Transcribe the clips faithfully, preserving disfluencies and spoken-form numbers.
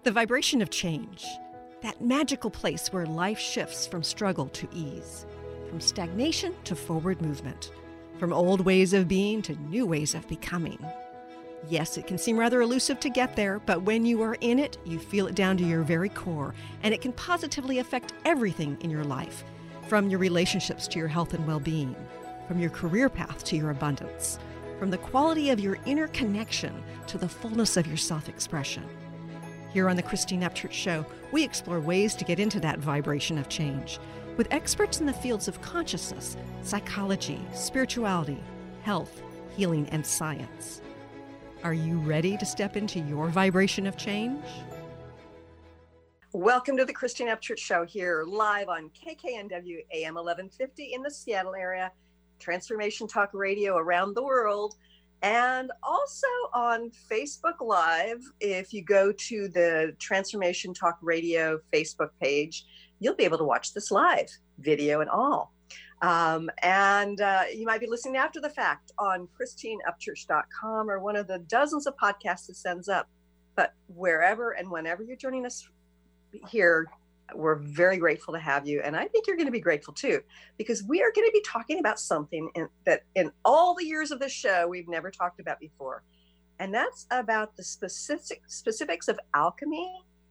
The vibration of change, that magical place where life shifts from struggle to ease, from stagnation to forward movement, from old ways of being to new ways of becoming. Yes, it can seem rather elusive to get there, but when you are in it, you feel it down to your very core, and it can positively affect everything in your life, from your relationships to your health and well-being, from your career path to your abundance, from the quality of your inner connection to the fullness of your self-expression. Here on the Christine Upchurch Show, we explore ways to get into that vibration of change with experts in the fields of consciousness, psychology, spirituality, health, healing, and science. Are you ready to step into your vibration of change? Welcome to the Christine Upchurch Show here live on K K N W A M eleven fifty in the Seattle area, Transformation Talk Radio around the world, and also on Facebook Live. If you go to the Transformation Talk Radio Facebook page, you'll be able to watch this live, video and all. Um, and uh, you might be listening after the fact on christine upchurch dot com or one of the dozens of podcasts it sends up. But wherever and whenever you're joining us here, we're very grateful to have you. And I think you're going to be grateful too, because we are going to be talking about something in, that in all the years of this show, we've never talked about before. And that's about the specific specifics of alchemy,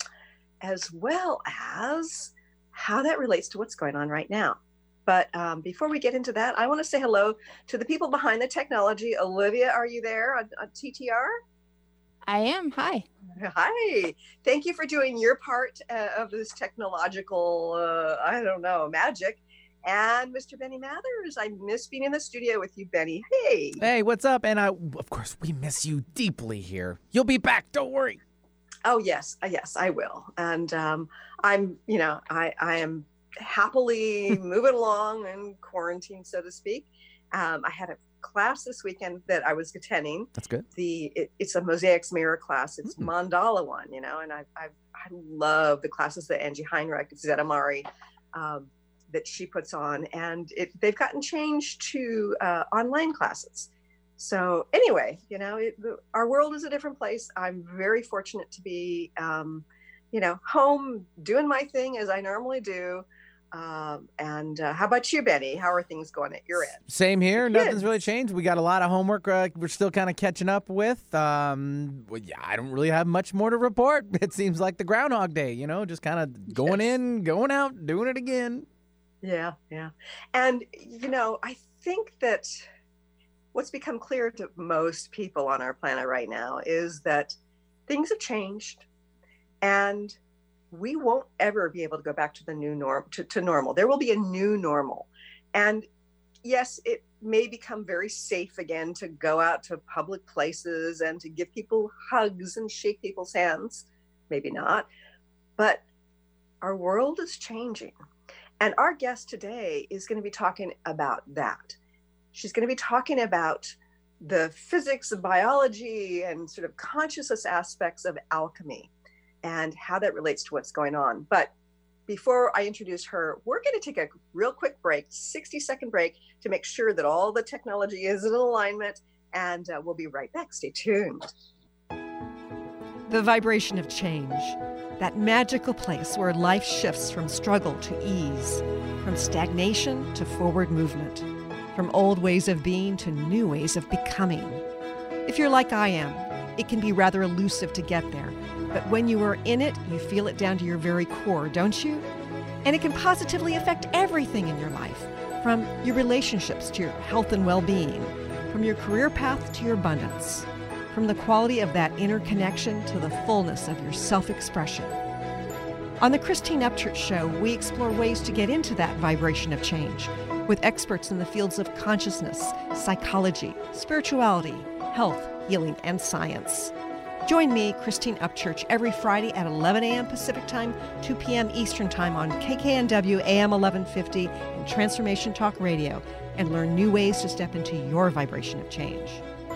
as well as how that relates to what's going on right now. But um, before we get into that, I want to say hello to the people behind the technology. Olivia, are you there on, on T T R? I am. Hi. Hi. Thank you for doing your part uh, of this technological, uh, I don't know, magic. And Mister Benny Mathers, I miss being in the studio with you, Benny. Hey. Hey, what's up? And I, of course, we miss you deeply here. You'll be back. Don't worry. Oh, yes. Uh, yes, I will. And um, I'm, you know, I, I am happily moving along in quarantine, so to speak. Um, I had a class this weekend that I was attending. That's good. The it, it's a mosaics mirror class. It's mm-hmm. mandala one, you know, and I I I love the classes that Angie Heinrich, Zeta Mari, um, that she puts on, and it they've gotten changed to uh, online classes. So anyway, you know, it, the, our world is a different place. I'm very fortunate to be, um, you know, home doing my thing as I normally do. Um, and uh, how about you, Benny? How are things going at your end? Same here. Nothing's really changed. We got a lot of homework uh, we're still kind of catching up with. Um, well, yeah, I don't really have much more to report. It seems like the Groundhog Day, you know, just kind of going yes. in, going out, doing it again. Yeah, yeah. And, you know, I think that what's become clear to most people on our planet right now is that things have changed, and we won't ever be able to go back to the new norm, to, to normal. There will be a new normal. And yes, it may become very safe again to go out to public places and to give people hugs and shake people's hands. Maybe not. But our world is changing. And our guest today is going to be talking about that. She's going to be talking about the physics of biology and sort of consciousness aspects of alchemy, and how that relates to what's going on. But before I introduce her, we're going to take a real quick break, sixty second break, to make sure that all the technology is in alignment, and uh, we'll be right back. Stay tuned. The vibration of change, that magical place where life shifts from struggle to ease, from stagnation to forward movement, from old ways of being to new ways of becoming. If you're like I am, it can be rather elusive to get there. But when you are in it, you feel it down to your very core, don't you? And it can positively affect everything in your life, from your relationships to your health and well-being, from your career path to your abundance, from the quality of that inner connection to the fullness of your self-expression. On the Christine Upchurch Show, we explore ways to get into that vibration of change with experts in the fields of consciousness, psychology, spirituality, health, healing, and science. Join me, Christine Upchurch, every Friday at eleven a.m. Pacific Time, two p.m. Eastern Time on K K N W A M eleven fifty and Transformation Talk Radio, and learn new ways to step into your vibration of change.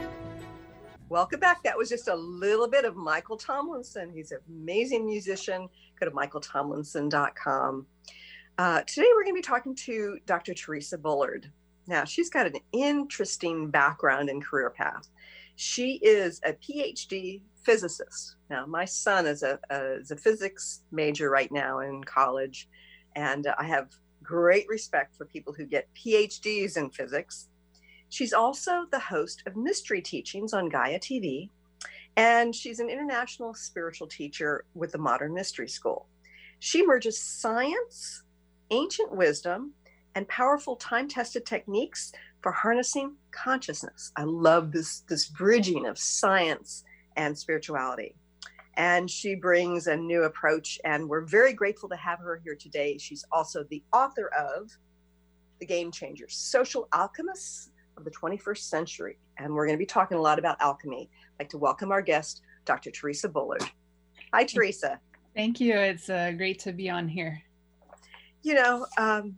Welcome back. That was just a little bit of Michael Tomlinson. He's an amazing musician. Go to michael tomlinson dot com. Uh, today we're going to be talking to Doctor Teresa Bullard. Now, she's got an interesting background and career path. She is a PhD physicist. Now, my son is a, a, is a physics major right now in college, and uh, I have great respect for people who get PhDs in physics. She's also the host of Mystery Teachings on Gaia T V, and she's an international spiritual teacher with the Modern Mystery School. She merges science, ancient wisdom, and powerful time-tested techniques for harnessing consciousness. I love this, this bridging of science and spirituality. And she brings a new approach, and we're very grateful to have her here today. She's also the author of The Game Changers, Social Alchemists of the twenty-first Century. And we're going to be talking a lot about alchemy. I'd like to welcome our guest, Doctor Teresa Bullard. Hi, Teresa. Thank you. It's uh, great to be on here. You know, um,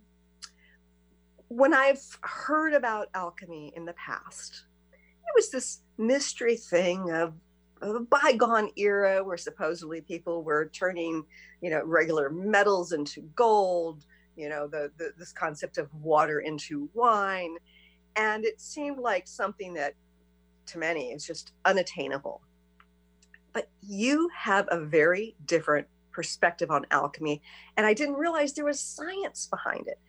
when I've heard about alchemy in the past, it was this mystery thing of, of a bygone era where supposedly people were turning, you know, regular metals into gold, you know, the, the this concept of water into wine. And it seemed like something that to many is just unattainable. But you have a very different perspective on alchemy, and I didn't realize there was science behind it.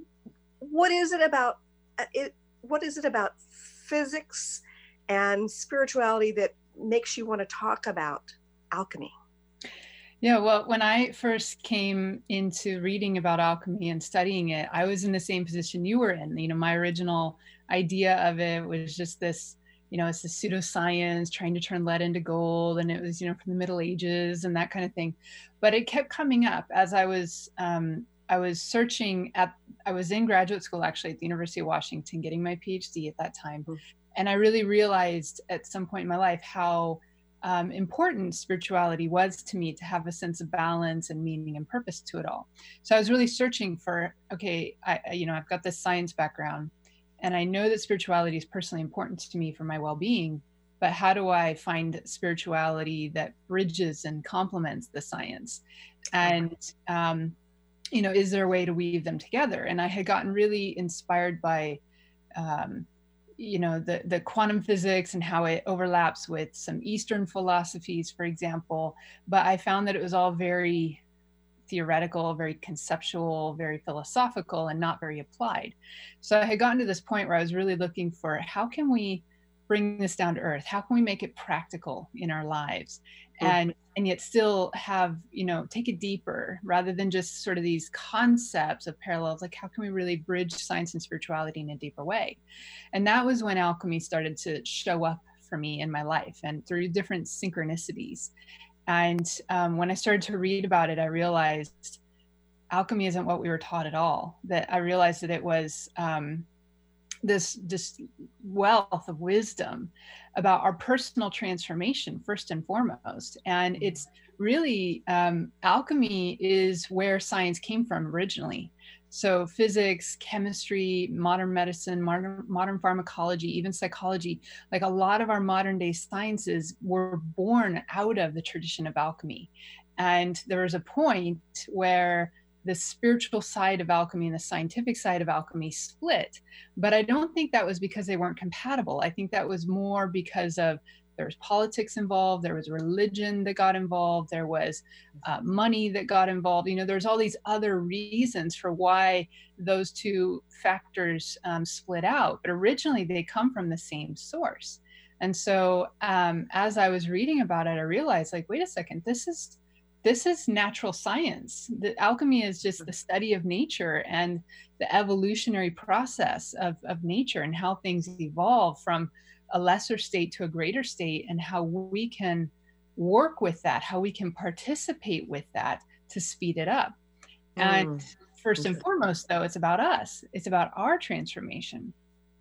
What is it about it? What is it about physics and spirituality that makes you want to talk about alchemy? Yeah, well, when I first came into reading about alchemy and studying it, I was in the same position you were in. You know, my original idea of it was just this, you know, it's this pseudoscience trying to turn lead into gold, and it was, you know, from the Middle Ages and that kind of thing. But it kept coming up as I was um, I was searching at, I was in graduate school actually at the University of Washington getting my PhD at that time. Mm-hmm. And I really realized at some point in my life how um, important spirituality was to me, to have a sense of balance and meaning and purpose to it all. So I was really searching for, okay, I, you know, I've got this science background and I know that spirituality is personally important to me for my well-being, but how do I find spirituality that bridges and complements the science? And, um, you know, is there a way to weave them together? And I had gotten really inspired by, um, you know, the, the quantum physics and how it overlaps with some Eastern philosophies, for example. But I found that it was all very theoretical, very conceptual, very philosophical, and not very applied. So I had gotten to this point where I was really looking for, how can we bring this down to earth? How can we make it practical in our lives? And and yet still have, you know, take it deeper rather than just sort of these concepts of parallels, like how can we really bridge science and spirituality in a deeper way? And that was when alchemy started to show up for me in my life and through different synchronicities. And um, when I started to read about it, I realized alchemy isn't what we were taught at all. That I realized that it was um, this this wealth of wisdom about our personal transformation first and foremost. And it's really, um, alchemy is where science came from originally. So physics, chemistry, modern medicine, modern, modern pharmacology, even psychology, like a lot of our modern day sciences were born out of the tradition of alchemy. And there was a point where the spiritual side of alchemy and the scientific side of alchemy split. But I don't think that was because they weren't compatible. I think that was more because of there was politics involved, there was religion that got involved, there was uh, money that got involved. You know, there's all these other reasons for why those two factors um, split out. But originally they come from the same source. And so um, as I was reading about it, I realized, like, wait a second, this is This is natural science. The alchemy is just the study of nature and the evolutionary process of, of nature and how things evolve from a lesser state to a greater state, and how we can work with that, how we can participate with that to speed it up. Mm. And first and foremost, though, it's about us. It's about our transformation.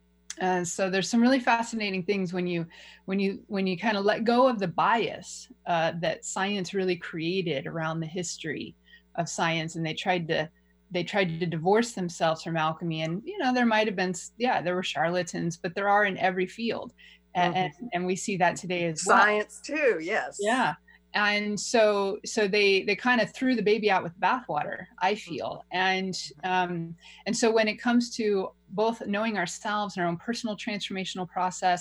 And so there's some really fascinating things when you when you when you kind of let go of the bias uh, that science really created around the history of science, and they tried to they tried to divorce themselves from alchemy. And you know, there might have been, yeah, there were charlatans, but there are in every field, and mm-hmm. and, and we see that today as well. Science too, yes. Yeah. And so, so they, they kind of threw the baby out with bathwater, I feel. And, um, and so when it comes to both knowing ourselves and our own personal transformational process,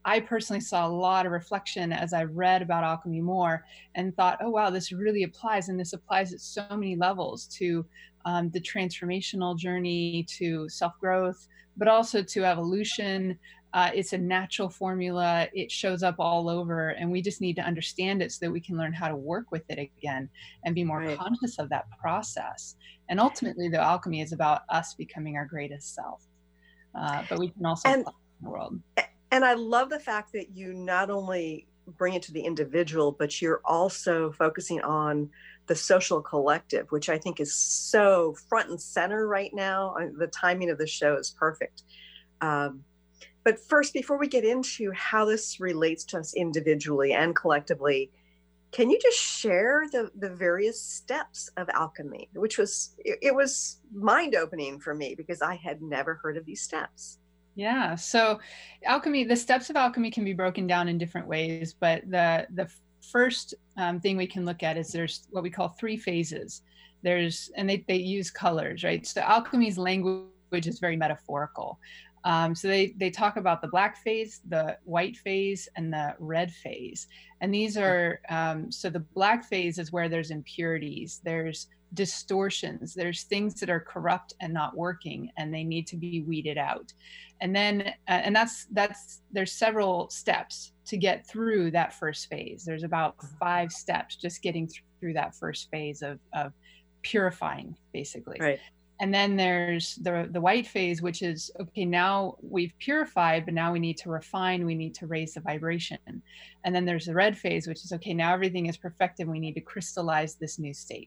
I personally saw a lot of reflection as I read about alchemy more and thought, oh, wow, this really applies. And this applies at so many levels to um, the transformational journey, to self-growth, but also to evolution. Uh, it's a natural formula. It shows up all over, and we just need to understand it so that we can learn how to work with it again and be more Right. conscious of that process. And ultimately, the alchemy is about us becoming our greatest self. Uh, but we can also And- apply it in the world. And I love the fact that you not only bring it to the individual, but you're also focusing on the social collective, which I think is so front and center right now. Uh, The timing of the show is perfect. Um, but first, before we get into how this relates to us individually and collectively, can you just share the, the various steps of alchemy, which was, it, it was mind-opening for me because I had never heard of these steps. Yeah. So alchemy, the steps of alchemy can be broken down in different ways, but the the first um, thing we can look at is there's what we call three phases. There's, and they, they use colors, right? So alchemy's language is very metaphorical. Um, so they, they talk about the black phase, the white phase, and the red phase. And these are, um, so the black phase is where there's impurities, there's distortions, there's things that are corrupt and not working, and they need to be weeded out. And then, uh, and that's, that's, there's several steps to get through that first phase. There's about five steps just getting th- through that first phase of, of purifying, basically. Right. And then there's the the white phase, which is, okay, now we've purified, but now we need to refine, we need to raise the vibration. And then there's the red phase, which is, okay, now everything is perfected, we need to crystallize this new state.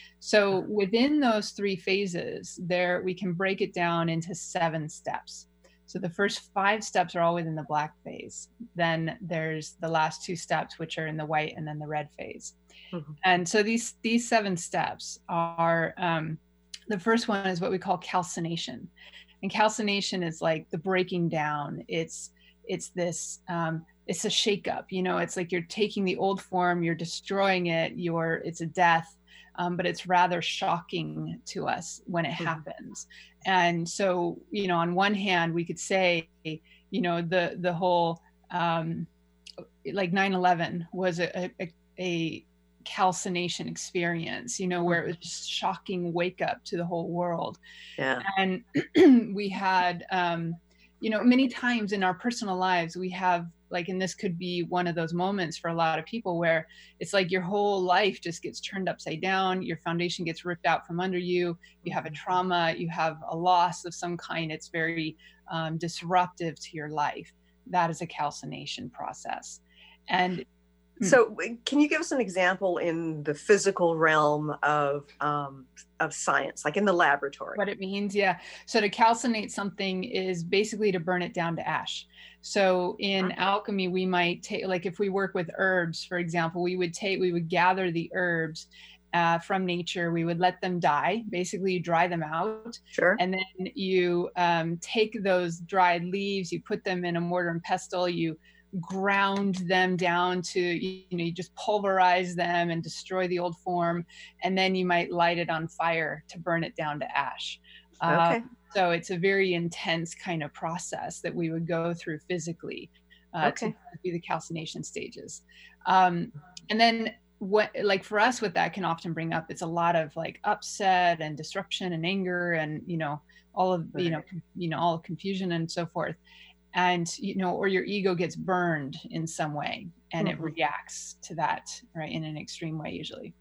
So within those three phases, there we can break it down into seven steps. So the first five steps are all within the black phase. Then there's the last two steps, which are in the white and then the red phase. Mm-hmm. And so these these seven steps are, um, the first one is what we call calcination. And calcination is like the breaking down. It's it's this, um, it's a shakeup, you know, it's like you're taking the old form, you're destroying it, you're, it's a death. Um, but it's rather shocking to us when it mm-hmm. happens. And so, you know, on one hand, we could say, you know, the the whole, um, like nine eleven was a, a, a calcination experience, you know, where it was just shocking wake up to the whole world. Yeah. And we had, um, you know, many times in our personal lives, we have, like, and this could be one of those moments for a lot of people where it's like your whole life just gets turned upside down. Your foundation gets ripped out from under you. You have a trauma, you have a loss of some kind. It's very um, disruptive to your life. That is a calcination process. And so can you give us an example in the physical realm of um, of science, like in the laboratory? What it means, yeah. So to calcinate something is basically to burn it down to ash. So in okay. alchemy, we might take, like if we work with herbs, for example, we would take, we would gather the herbs uh, from nature, we would let them die, basically you dry them out. Sure. And then you um, take those dried leaves, you put them in a mortar and pestle, you ground them down to, you know, you just pulverize them and destroy the old form. And then you might light it on fire to burn it down to ash. Okay. Uh, so it's a very intense kind of process that we would go through physically uh, okay. to be the calcination stages. Um, and then what, like for us, what that can often bring up, it's a lot of like upset and disruption and anger and, you know, all of, right. you know, you know, all confusion and so forth. And, you know, or your ego gets burned in some way and mm-hmm. it reacts to that, right, in an extreme way usually.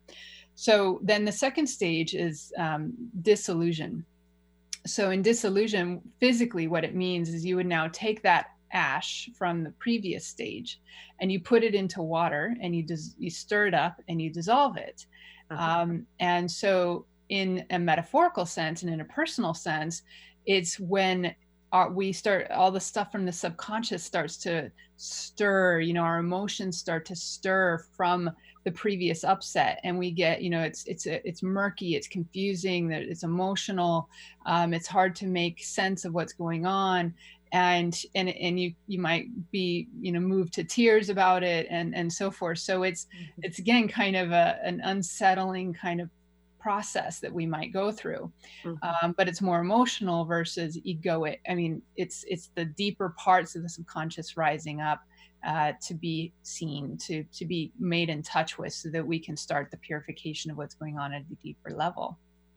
So then the second stage is um, dissolution. So in dissolution, physically what it means is you would now take that ash from the previous stage and you put it into water and you dis- you stir it up and you dissolve it. Uh-huh. Um, and so in a metaphorical sense and in a personal sense, it's when Our, we start, all the stuff from the subconscious starts to stir, you know, our emotions start to stir from the previous upset. And we get, you know, it's, it's, it's murky, it's confusing, it's emotional. Um, it's hard to make sense of what's going on. And, and, and you, you might be, you know, moved to tears about it and, and so forth. So it's, mm-hmm. it's again, kind of a, an unsettling kind of process that we might go through. Mhm. Um, but it's more emotional versus egoic. I mean, it's it's the deeper parts of the subconscious rising up uh, to be seen, to to be made in touch with, so that we can start the purification of what's going on at a deeper level.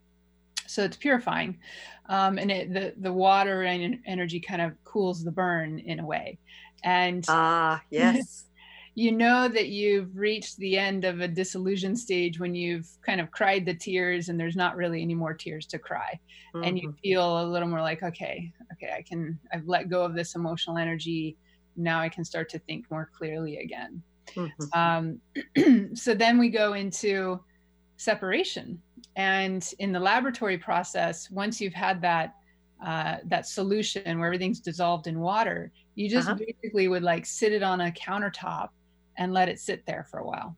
So it's purifying, um, and it, the the water and energy kind of cools the burn in a way, and Ah, yes. you know that you've reached the end of a disillusion stage when you've kind of cried the tears and there's not really any more tears to cry. And you Mhm. feel a little more like, okay, okay, I can, I've let go of this emotional energy. Now I can start to think more clearly again. Mhm. Um, so then we go into separation. And in the laboratory process, once you've had that, uh, that solution where everything's dissolved in water, you just Uh-huh. basically would like sit it on a countertop and let it sit there for a while.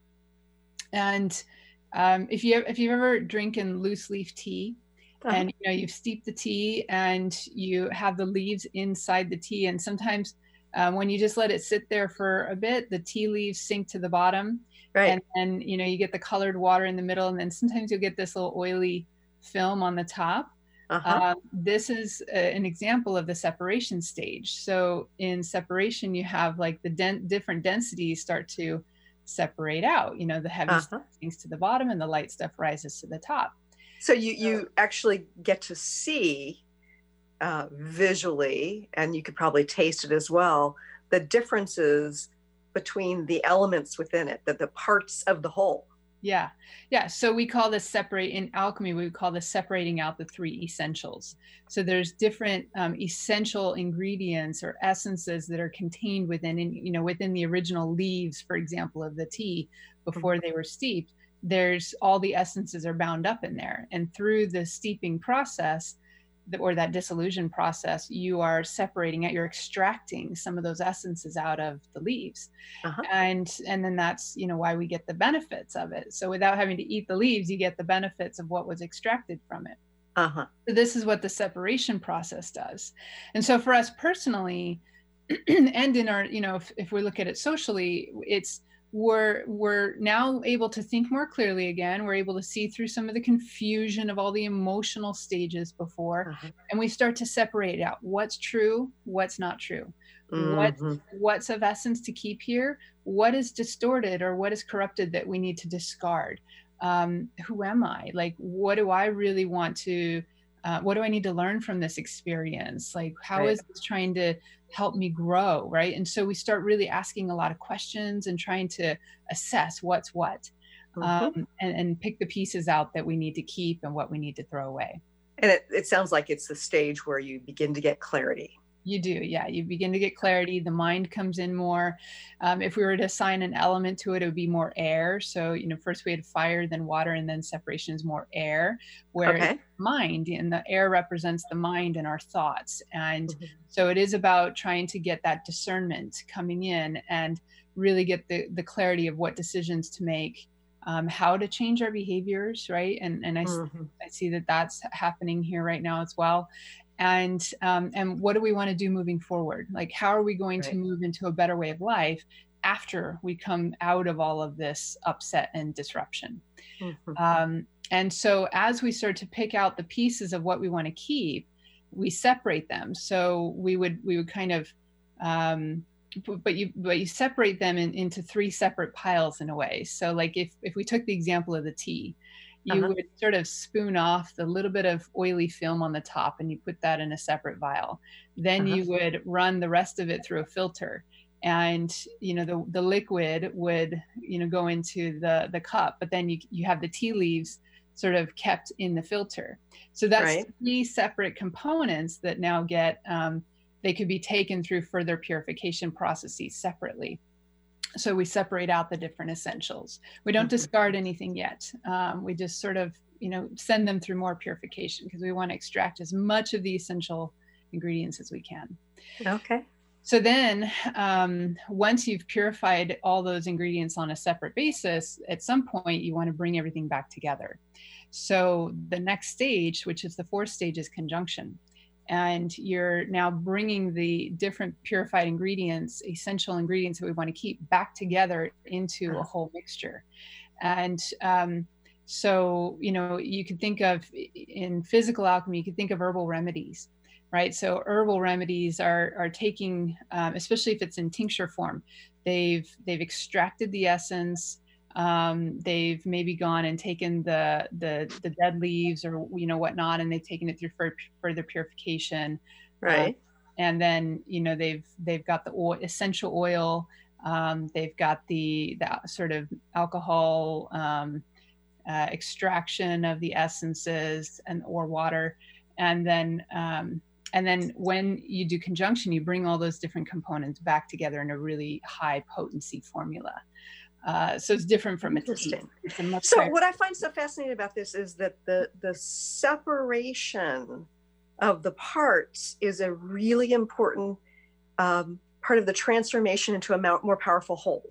And um, if you if you've ever drinking loose leaf tea, Uh-huh. and you know you've steeped the tea and you have the leaves inside the tea, and sometimes um, when you just let it sit there for a bit, the tea leaves sink to the bottom, Right. and then you know you get the colored water in the middle, and then sometimes you'll get this little oily film on the top. Uh-huh. Um, this is a, an example of the separation stage. So in separation, you have like the den- different densities start to separate out. You know, the heavy Uh-huh. stuff sinks to the bottom and the light stuff rises to the top. So you you actually get to see uh, visually, and you could probably taste it as well, the differences between the elements within it, the, the parts of the whole. Yeah. Yeah. So we call this separate in alchemy, we would call this separating out the three essentials. So there's different um, essential ingredients or essences that are contained within, in, you know, within the original leaves, for example, of the tea before they were steeped. There's all the essences are bound up in there. And through the steeping process, or that dissolution process, you are separating out, you're extracting some of those essences out of the leaves. Uh-huh. And and then that's, you know, why we get the benefits of it. So without having to eat the leaves, you get the benefits of what was extracted from it. Uh-huh. So this is what the separation process does. And so for us personally, and in our, you know, if, if we look at it socially, it's we're we're now able to think more clearly again. We're able to see through some of the confusion of all the emotional stages before, Uh-huh. and we start to separate out what's true, what's not true, what's Mhm. what's of essence to keep here, what is distorted or what is corrupted that we need to discard. Um, who am I? Like, what do I really want to? Uh, what do I need to learn from this experience? Like, how Right. is this trying to help me grow, right? And so we start really asking a lot of questions and trying to assess what's what, Mhm. um, and, and pick the pieces out that we need to keep and what we need to throw away. And it, it sounds like it's the stage where you begin to get clarity. You do, yeah. You begin to get clarity. The mind comes in more. Um, if we were to assign an element to it, it would be more air. So, you know, first we had fire, then water, and then separation is more air, where Okay. it's mind, and the air represents the mind and our thoughts. And Mhm. so it is about trying to get that discernment coming in and really get the, the clarity of what decisions to make, um, how to change our behaviors, right? And and I, Mhm. I see that that's happening here right now as well. And um, and what do we want to do moving forward? Like, how are we going to Right. move into a better way of life after we come out of all of this upset and disruption? Mhm. Um, and so as we start to pick out the pieces of what we want to keep, we separate them. So we would we would kind of um, but you but you separate them in, into three separate piles in a way. So like if if we took the example of the tea, you Uh-huh. would sort of spoon off the little bit of oily film on the top and you put that in a separate vial. Then Uh-huh. you would run the rest of it through a filter, and you know the the liquid would you know go into the the cup, but then you you have the tea leaves sort of kept in the filter. So that's Right. three separate components that now get um, they could be taken through further purification processes separately. So we separate out the different essentials. We don't Mhm. discard anything yet. Um, we just sort of, you know, send them through more purification because we want to extract as much of the essential ingredients as we can. Okay. So then, um, once you've purified all those ingredients on a separate basis, at some point you want to bring everything back together. So the next stage, which is the fourth stage, is conjunction. And you're now bringing the different purified ingredients, essential ingredients that we want to keep back together into a whole mixture. And um, So, you know, you could think of in physical alchemy, you could think of herbal remedies, right? So herbal remedies are are taking, um, especially if it's in tincture form, they've they've extracted the essence. Um, they've maybe gone and taken the the the dead leaves or you know whatnot, and they've taken it through for further purification. Uh, Right. and then you know they've they've got the oil, essential oil. Um, they've got the the sort of alcohol. Um, uh, extraction of the essences and or water, and then um, and then when you do conjunction, you bring all those different components back together in a really high potency formula. Uh, so it's different from a tea. Interesting. It's a much So higher. what I find so fascinating about this is that the the separation of the parts is a really important um, part of the transformation into a more powerful whole.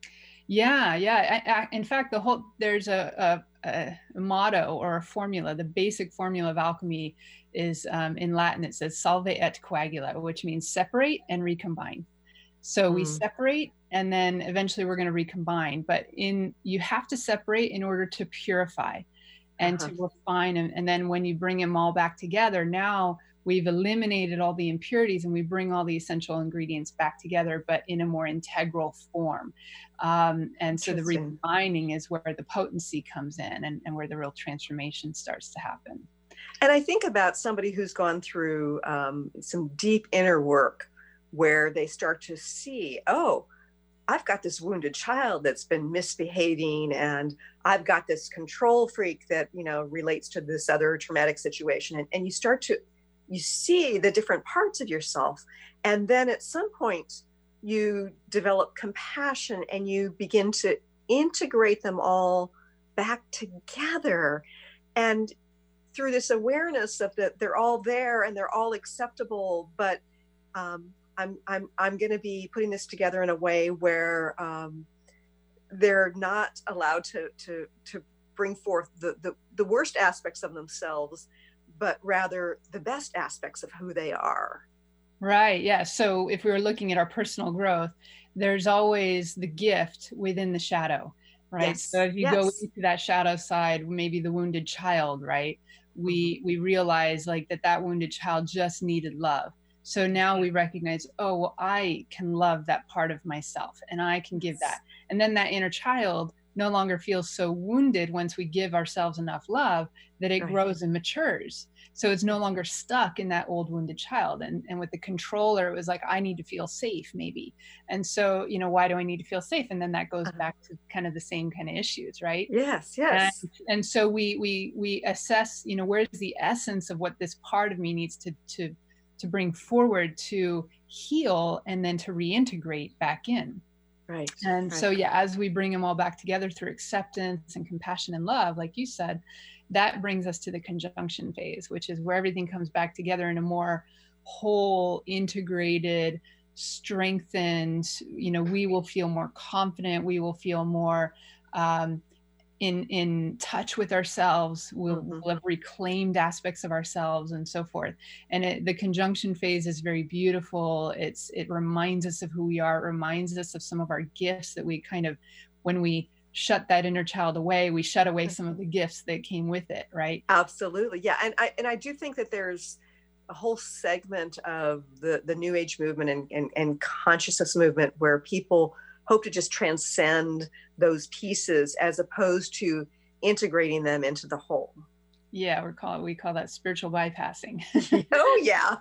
Yeah, yeah. I, I, in fact, the whole there's a, a, a motto or a formula. The basic formula of alchemy is um, in Latin. It says "salve et coagula," which means separate and recombine. So we Mm. separate, and then eventually we're going to recombine. But in you have to separate in order to purify and Uh-huh. to refine, and, and then when you bring them all back together, now we've eliminated all the impurities and we bring all the essential ingredients back together, but in a more integral form. Um, and so the Interesting. recombining is where the potency comes in, and, and where the real transformation starts to happen. And I think about somebody who's gone through um, some deep inner work where they start to see, oh, I've got this wounded child that's been misbehaving, and I've got this control freak that, you know, relates to this other traumatic situation. And, and you start to, you see the different parts of yourself. And then at some point you develop compassion and you begin to integrate them all back together. And through this awareness of that they're all there and they're all acceptable, but um, I'm I'm I'm going to be putting this together in a way where um, they're not allowed to to to bring forth the, the the worst aspects of themselves, but rather the best aspects of who they are. Right. Yeah. So if we were looking at our personal growth, there's always the gift within the shadow, right? Yes. So if you go Yes. into that shadow side, maybe the wounded child, right? We we realize like that that wounded child just needed love. So now we recognize, oh, well, I can love that part of myself and I can give that. And then that inner child no longer feels so wounded once we give ourselves enough love that it Right. grows and matures. So it's no longer stuck in that old wounded child. And, and with the controller, it was like, I need to feel safe, maybe. And so, you know, why do I need to feel safe? And then that goes Uh-huh. back to kind of the same kind of issues, right? Yes. Yes. And, and so we we we assess, you know, where's the essence of what this part of me needs to to to bring forward to heal and then to reintegrate back in. Right. And right. so, yeah, as we bring them all back together through acceptance and compassion and love, like you said, that brings us to the conjunction phase, which is where everything comes back together in a more whole, integrated, strengthened, you know, we will feel more confident. We will feel more um, in in touch with ourselves. We'll, Mhm. we'll have reclaimed aspects of ourselves and so forth. And it, the conjunction phase is very beautiful. It's it reminds us of who we are. It reminds us of some of our gifts that we kind of, when we shut that inner child away, we shut away some of the gifts that came with it, right? Absolutely. Yeah. And I and I do think that there's a whole segment of the, the New Age movement and, and, and consciousness movement where people hope to just transcend those pieces as opposed to integrating them into the whole. Yeah, we call it, we call that spiritual bypassing. Oh yeah.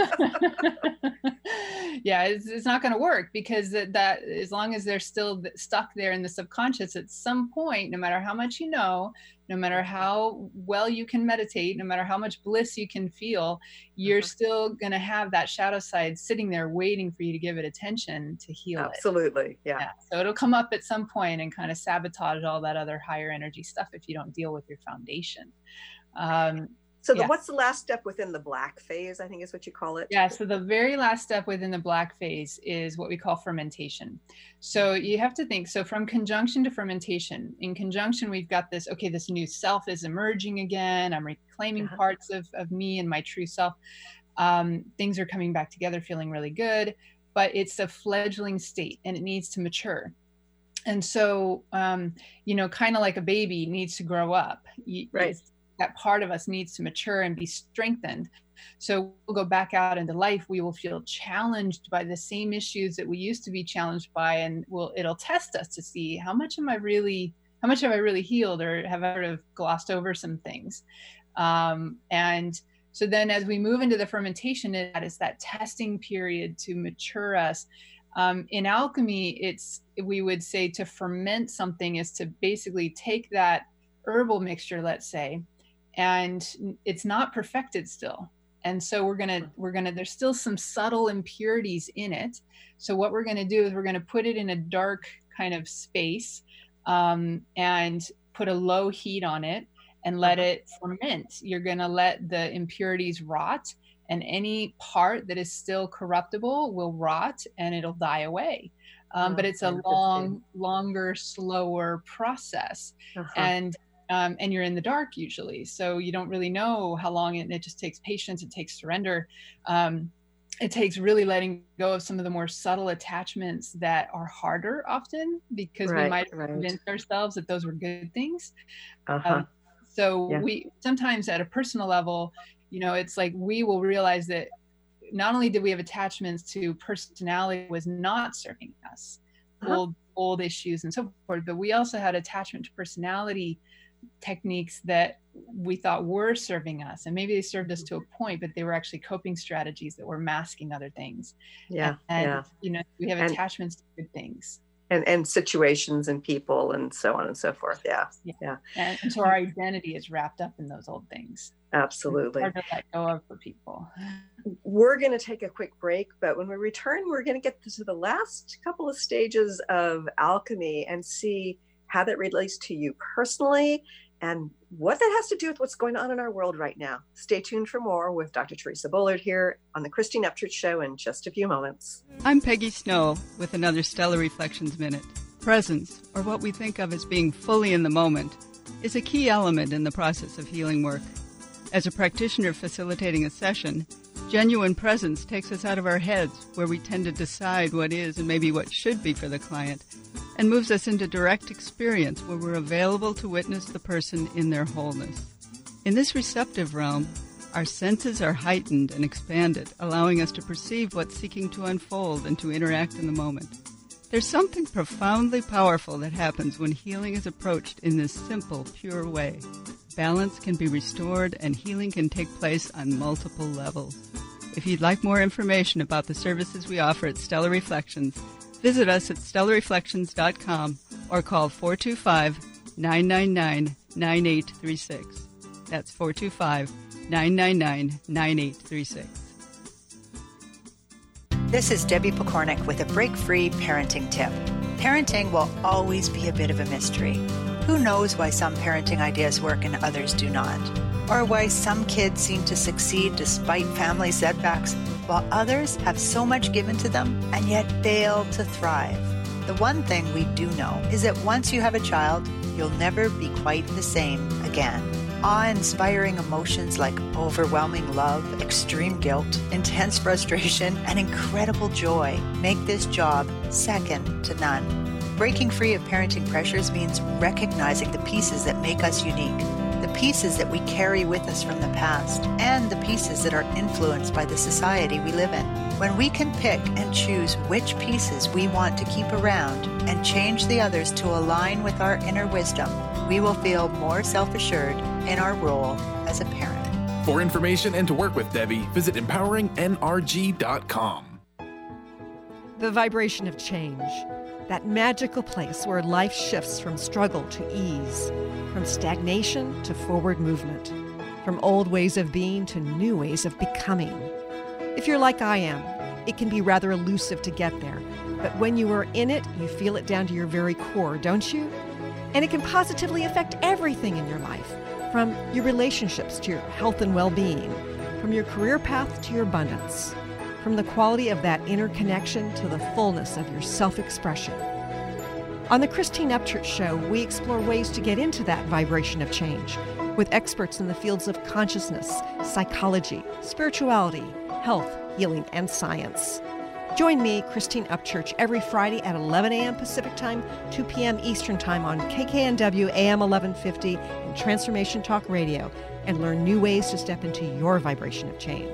Yeah, it's, it's not going to work because that, that as long as they're still stuck there in the subconscious, at some point, no matter how much you know, no matter how well you can meditate, no matter how much bliss you can feel, you're Uh-huh. still going to have that shadow side sitting there waiting for you to give it attention to heal it. Absolutely. Yeah. Yeah. So it'll come up at some point and kind of sabotage all that other higher energy stuff if you don't deal with your foundation. Um, So the, yeah. what's the last step within the black phase, I think is what you call it? Yeah, so the very last step within the black phase is what we call fermentation. So you have to think, so from conjunction to fermentation, in conjunction, we've got this, okay, this new self is emerging again. I'm reclaiming Uh-huh. parts of, of me and my true self. Um, things are coming back together, feeling really good, but it's a fledgling state and it needs to mature. and so, um, you know, kind of like a baby needs to grow up. You, Right. That part of us needs to mature and be strengthened. So we'll go back out into life. We will feel challenged by the same issues that we used to be challenged by, and will it'll test us to see how much am I really, how much have I really healed, or have I sort of glossed over some things. Um, and so then, as we move into the fermentation, that is that testing period to mature us. Um, in alchemy, it's we would say to ferment something is to basically take that herbal mixture, let's say, and it's not perfected still. And so we're gonna we're gonna there's still some subtle impurities in it. So what we're gonna do is we're gonna put it in a dark kind of space, um, and put a low heat on it and let Uh-huh. it ferment. You're gonna let the impurities rot, and any part that is still corruptible will rot and it'll die away. Um, Oh, but it's a interesting. long, longer, slower process. Uh-huh. And um, and you're in the dark usually, so you don't really know how long it, it just takes patience, it takes surrender. Um, it takes really letting go of some of the more subtle attachments that are harder often, because Right, we might right. convince ourselves that those were good things. Uh-huh. Um, so Yeah. we sometimes at a personal level, you know, it's like we will realize that not only did we have attachments to personality was not serving us, Uh-huh. old old issues and so forth, but we also had attachment to personality techniques that we thought were serving us, and maybe they served us to a point, but they were actually coping strategies that were masking other things. Yeah. And Yeah. you know, we have And- attachments to good things, And and situations and people and so on and so forth. Yeah. Yeah. Yeah. and, and so our identity is wrapped up in those old things. Absolutely. It's hard to let go of for people. We're going to take a quick break, but when we return, we're going to get to the last couple of stages of alchemy and see how that relates to you personally and what that has to do with what's going on in our world right now. Stay tuned for more with Doctor Teresa Bullard here on the Christine Upchurch Show in just a few moments. I'm Peggy Snow with another Stellar Reflections Minute. Presence, or what we think of as being fully in the moment, is a key element in the process of healing work. As a practitioner facilitating a session, genuine presence takes us out of our heads, where we tend to decide what is and maybe what should be for the client, and moves us into direct experience, where we're available to witness the person in their wholeness. In this receptive realm, our senses are heightened and expanded, allowing us to perceive what's seeking to unfold and to interact in the moment. There's something profoundly powerful that happens when healing is approached in this simple, pure way. Balance can be restored and healing can take place on multiple levels. If you'd like more information about the services we offer at Stellar Reflections, visit us at stellar reflections dot com or call four two five, nine nine nine, nine eight three six. That's four two five, nine nine nine, nine eight three six. This is Debbie Pokornik with a break-free parenting tip. Parenting will always be a bit of a mystery. Who knows why some parenting ideas work and others do not? Or why some kids seem to succeed despite family setbacks, while others have so much given to them and yet fail to thrive. The one thing we do know is that once you have a child, you'll never be quite the same again. Awe-inspiring emotions like overwhelming love, extreme guilt, intense frustration, and incredible joy make this job second to none. Breaking free of parenting pressures means recognizing the pieces that make us unique, the pieces that we carry with us from the past, and the pieces that are influenced by the society we live in. When we can pick and choose which pieces we want to keep around and change the others to align with our inner wisdom, we will feel more self-assured in our role as a parent. For information and to work with Debbie, visit empowering N R G dot com. The vibration of change, that magical place where life shifts from struggle to ease, from stagnation to forward movement, from old ways of being to new ways of becoming. If you're like I am, it can be rather elusive to get there, but when you are in it, you feel it down to your very core, don't you? And it can positively affect everything in your life, from your relationships to your health and well-being, from your career path to your abundance, from the quality of that inner connection to the fullness of your self-expression. On the Christine Upchurch Show, we explore ways to get into that vibration of change with experts in the fields of consciousness, psychology, spirituality, health, healing, and science. Join me, Christine Upchurch, every Friday at eleven a.m. Pacific Time, two p.m. Eastern Time on K K N W A M eleven fifty and Transformation Talk Radio, and learn new ways to step into your vibration of change.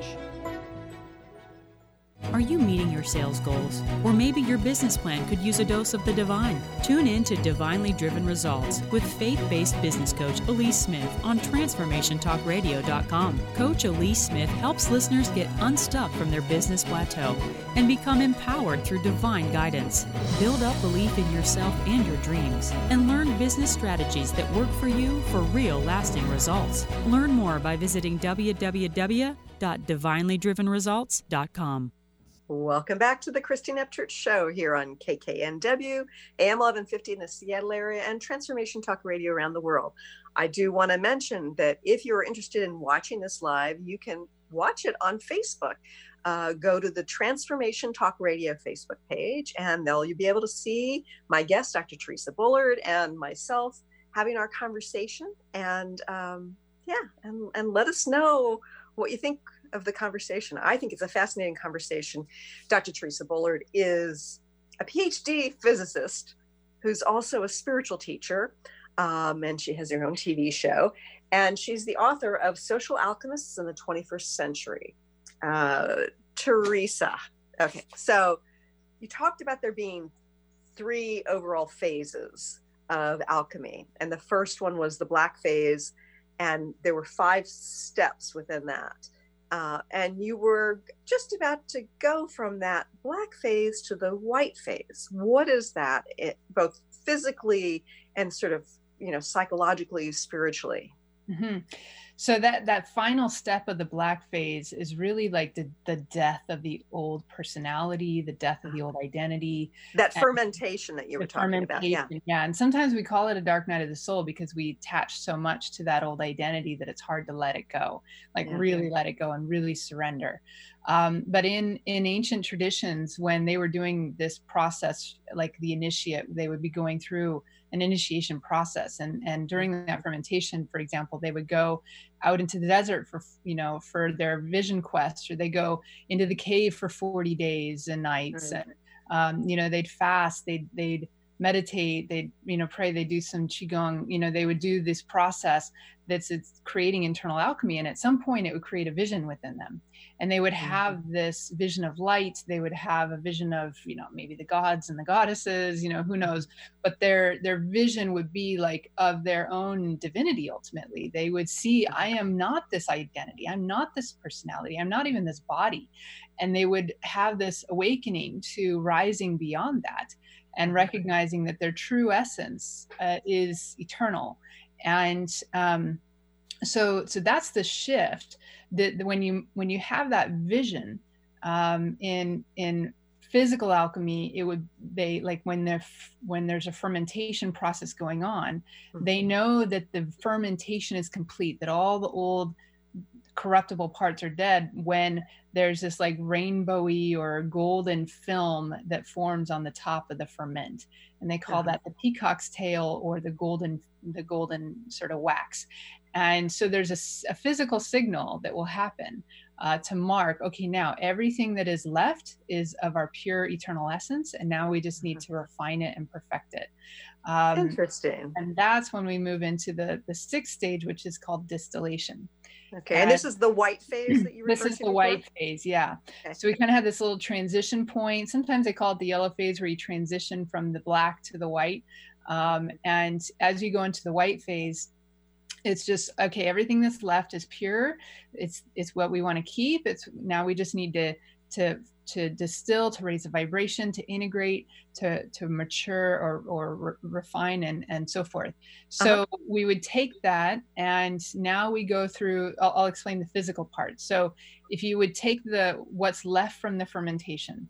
Are you meeting your sales goals? Or maybe your business plan could use a dose of the divine? Tune in to Divinely Driven Results with faith-based business coach Elise Smith on Transformation Talk Radio dot com. Coach Elise Smith helps listeners get unstuck from their business plateau and become empowered through divine guidance. Build up belief in yourself and your dreams, and learn business strategies that work for you for real lasting results. Learn more by visiting w w w dot divinely driven results dot com. Welcome back to the Christine Upchurch Show here on K K N W, A M eleven fifty in the Seattle area, and Transformation Talk Radio around the world. I do want to mention that if you're interested in watching this live, you can watch it on Facebook. Uh, go to the Transformation Talk Radio Facebook page, and there you'll be able to see my guest, Doctor Teresa Bullard, and myself having our conversation. And um, yeah, and, and let us know what you think of the conversation. I think it's a fascinating conversation. Doctor Teresa Bullard is a P H D physicist who's also a spiritual teacher, um, and she has her own T V show, and she's the author of Social Alchemists in the twenty-first Century. Uh, Teresa, okay, so you talked about there being three overall phases of alchemy, and the first one was the black phase, and there were five steps within that. Uh, and you were just about to go from that black phase to the white phase. What is that, it, both physically and sort of, you know, psychologically, spiritually? Mm-hmm. So that that final step of the black phase is really like the, the death of the old personality, the death of the old identity. That fermentation that you were talking about. Yeah. Yeah. And sometimes we call it a dark night of the soul because we attach so much to that old identity that it's hard to let it go, like yeah. really let it go and really surrender. Um, but in, in ancient traditions, when they were doing this process, like the initiate, they would be going through an initiation process. And, and during that fermentation, for example, they would go out into the desert for, you know, for their vision quest, or they go into the cave for forty days and nights. Right. And, um, you know, they'd fast, they'd, they'd meditate, they'd, you know, pray, they do some Qigong, you know, they would do this process that's it's creating internal alchemy. And at some point it would create a vision within them. And they would have mm-hmm. this vision of light. They would have a vision of, you know, maybe the gods and the goddesses, you know, who knows, but their, their vision would be like of their own divinity. Ultimately, they would see, I am not this identity. I'm not this personality. I'm not even this body. And they would have this awakening to rising beyond that and recognizing that their true essence uh, is eternal. And um, so, so that's the shift. That when you when you have that vision um, in in physical alchemy, it would they like when there when there's a fermentation process going on, mm-hmm. they know that the fermentation is complete, that all the old corruptible parts are dead when there's this like rainbowy or golden film that forms on the top of the ferment, and they call uh-huh. that the peacock's tail, or the golden the golden sort of wax. And so there's a, a physical signal that will happen uh, to mark, okay, now everything that is left is of our pure eternal essence, and now we just need to refine it and perfect it. Um, Interesting. And that's when we move into the the sixth stage, which is called distillation. Okay, and, and this is the white phase that you referred to? This is the before? white phase, yeah. Okay. So we kind of have this little transition point. Sometimes they call it the yellow phase, where you transition from the black to the white. Um, and as you go into the white phase, it's just, okay, everything that's left is pure. It's it's what we want to keep. It's now we just need to to to distill, to raise the vibration, to integrate, to to mature or or re- refine and and so forth. So uh-huh. we would take that, and now we go through. I'll, I'll explain the physical part. So if you would take the what's left from the fermentation,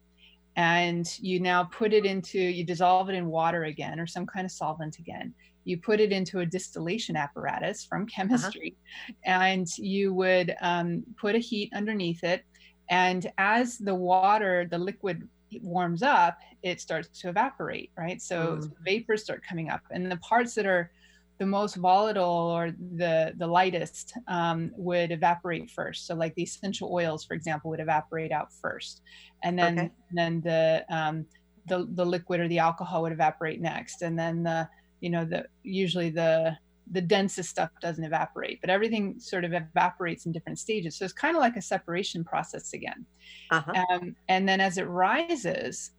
and you now put it into, you dissolve it in water again, or some kind of solvent again. You put it into a distillation apparatus from chemistry, uh-huh. and you would um, put a heat underneath it. And as the water, the liquid warms up, it starts to evaporate, right? So mm. vapors start coming up. And the parts that are the most volatile or the the lightest um, would evaporate first. So like the essential oils, for example, would evaporate out first, and then Okay. then the um, the the liquid or the alcohol would evaporate next, and then the you know the usually the the densest stuff doesn't evaporate, but everything sort of evaporates in different stages. So it's kind of like a separation process again. Uh-huh. Um, and then as it rises,